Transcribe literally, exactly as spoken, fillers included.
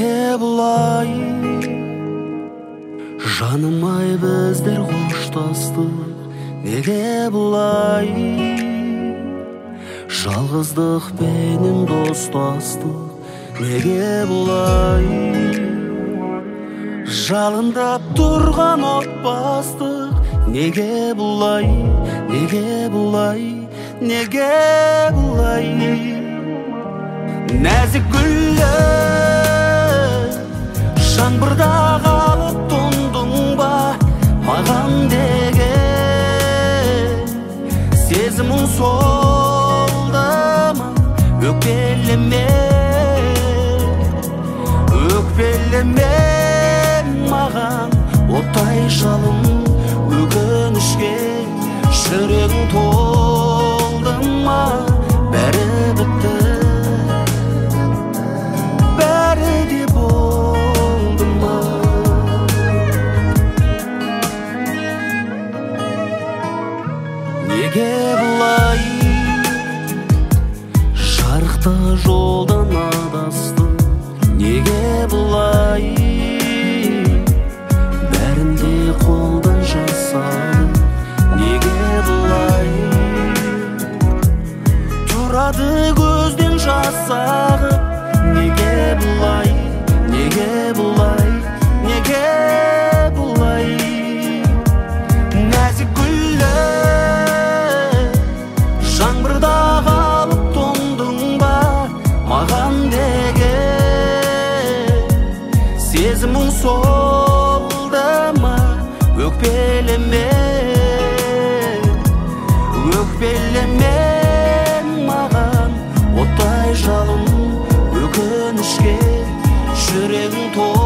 Неге бұлай жаным-ай біздер қоштастық? Неге бұлай жалғыздықпенен достастық? Неге бұлай жалындап тұрған отбастық? Неге бұлай, неге бұлай, неге бұлай? Нәзік гүлі жаңбырда қалып тұндың ба? Маған деген сезімің солды ма? Өкпелеме, өкпелеме маған оттай жалын өкінішке. Жүрегің толды ма? Бәрі бітті, бәрі де болды ма? Неге бұлай жарықты жолдан адасты? Неге бұлай бәрін де қолдан жасады? Неге бұлай тұрады көзден жас ағып? Неге бұлай, неге бұлай, неге бұлай? Нәзік гүлі жаңбырда қалып тоңдың ба? Маған деген сезімің солды ма? Өкпелеме, өкпелеме маған оттай жалын өкінішке. Жүрегің толды